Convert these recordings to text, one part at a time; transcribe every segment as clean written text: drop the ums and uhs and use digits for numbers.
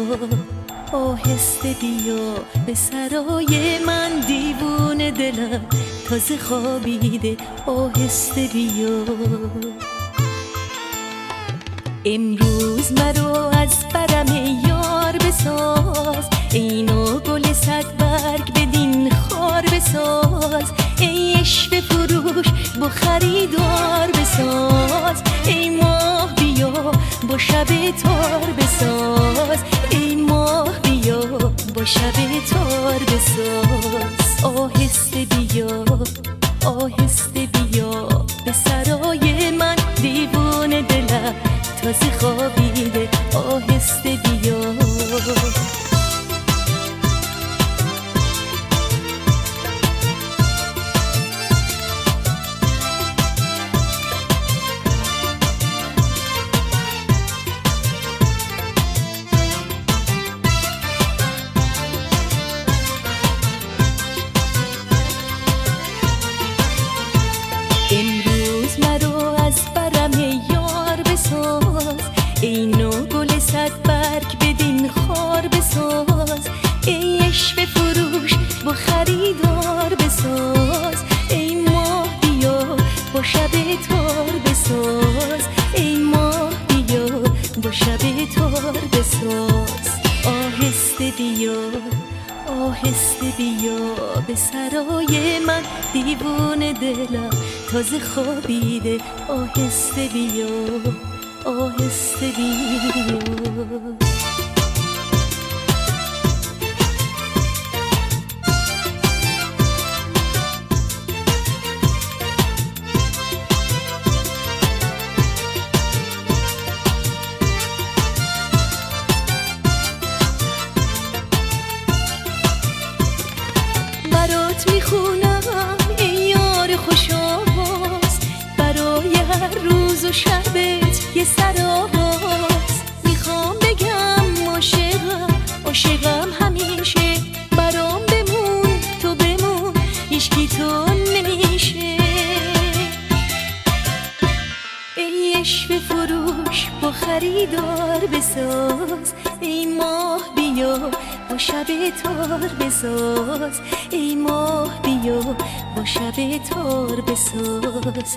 آهسته بیا به سرای من، دیوونه دلم تازه خوابیده، آهسته بیا. امروز مرو از برم یار بساز، اینو گل صد برگ بدین خار بساز. ای عشق فروش با خریدار بساز، ای ماه بیا با شب تار بساز، ای ماه بیا با شب تار بساز. آهسته بیا آهسته بیا به سرای من، دیوونه دلم تازه خوابیده، آهسته بیا. امروز مرو از برم یار بساز، اینو گل صد برگ بدین خار بساز. ای عشق فروش با خریدار بساز، ای ماه بیا با شب تار بساز، ای ماه بیا با شب تار بساز. آهسته بیا آهسته بیا به سرای من، دیوونه دلم تازه خوابیده، آهسته بیا آهسته بیا. برات میخونم ای یار خوشاواز، برای هر روز و شبت یه سرآغاز. میخوام بگم عاشقم عاشقم همیشه، برام بمون تو بمون هیچکی تو نمیشه. ای عشق فروش با خریدار بساز، ای ماه بیا با شب تار بساز، ای ماه بیا با شب تار بساز.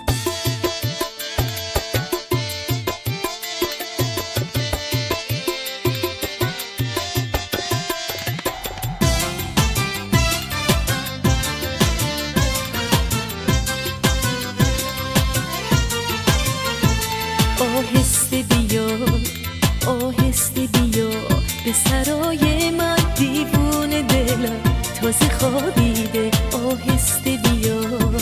آهسته بیا آهسته بیا به سرای من، دیوونه دلم تازه خوابیده، آهسته بیا.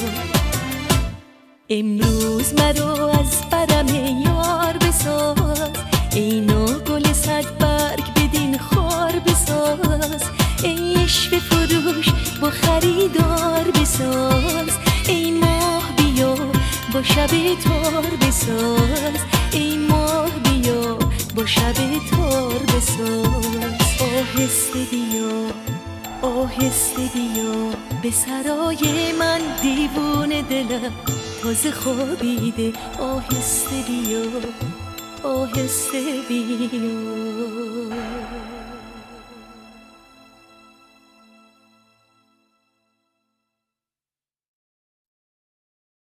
امروز مرو از برم یار بساز، اینو گل صد برگ بدین خار بساز. ای عشق فروش با خریدار بساز، ای ماه بیا با شب تار بساز، ای ماه بیا با شب تار بساز. آهسته بیا آهسته بیا به سرای من، دیوونه دلم تازه خوابیده، آهسته بیا آهسته بیا.